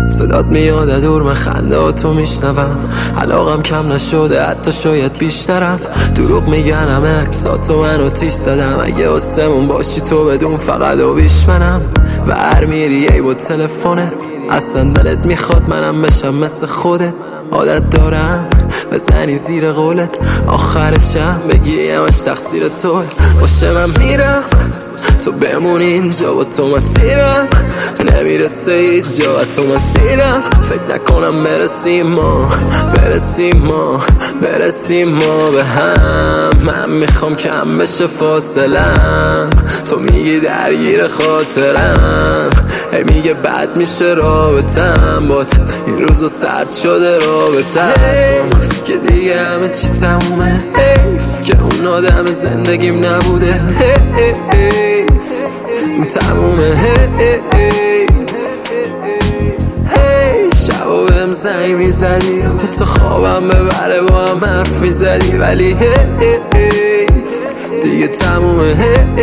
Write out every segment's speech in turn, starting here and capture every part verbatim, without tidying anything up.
صدات میاد دور، من خنده ها تو میشنوم، علاقم کم نشده حتی شاید بیشترم. دروغ میگنم عکساتو من آتیش زدم، اگه آسمون باشی تو بدون فقط آبیش منم. و هر میری ای با تلفنت، اصلا دلت میخواد منم بشم مثل خودت. عادت دارم بزنی زیر قولت، آخرشم بگی همش تقصیر توه. باشه من میرم تو بمونی اینجا، با تو مسیرم نمیرسه هیچ جا، با تو مسیرم فکر نکنم برسیم ما برسیم ما برسیم ما به هم. من میخوام کم بشه فاصلم، تو میگی درگیر خاطرم، هی میگه بد میشه رابطم بات، این روزا سرد شده رابطم که دیگه همه چی تمومه. حیف که اون آدم زندگیم نبوده، حیف این تمومه. حیف شبا بهم زنگ میزدی، به تو خوابم ببره با هم حرف میزدی، ولی حیف دیگه تمومه.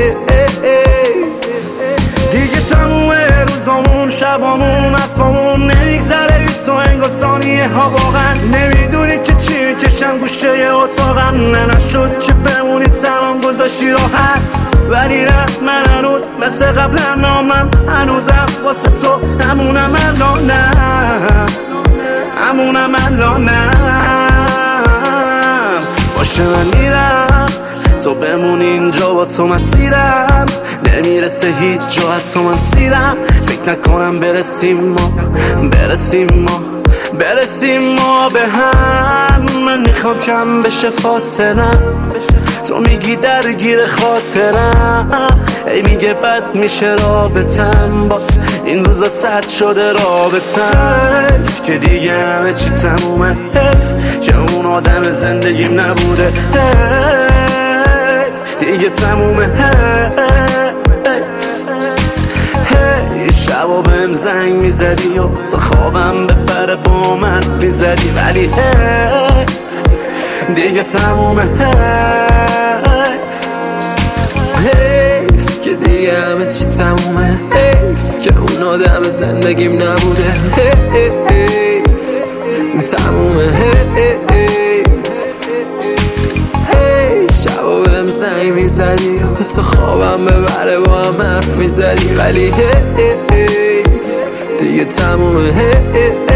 دیگه تمومه روزامون، شبامون، افامون نمیگذره هیچ تو انگار ثانیه ها. واقعا نمیدونی که چی میکشم گوشه اتاقم، نه نشد که بمونی تمام گذاشتی راحت. ولی نه من هنوز مثل قبلا نامم، هنوزم واسه تو همونم الانم، همونم الانم. باشه من میرم تو بمونی اینجا، با تو مسیرم نمیرسه هیچ جا، حتی من سیرم فکر نکنم برسیم ما برسیم ما برسیم ما به هم. من میخوام کم بشه فاصلم، تو میگی درگیر خاطرم، ای میگه بد میشه رابطم بات، این روزا سرد شده رابطم. حیف که دیگه همه چی تمومه، حیف که اون آدم زندگیم نبوده، حیف دیگه تمومه. حیف شبا بهم زنگ میزدی و تا خوابم ببره با من میزدی، ولی حیف دیگه تمومه. حیف که دیگه همه چی تمومه، حیف که اون آدم زندگیم نبوده، حیف تمومه. حیف شبا بهم زنگ میزدی و تو خوابم ببره با هم حرف میزدی، ولی حیف دیگه تمومه.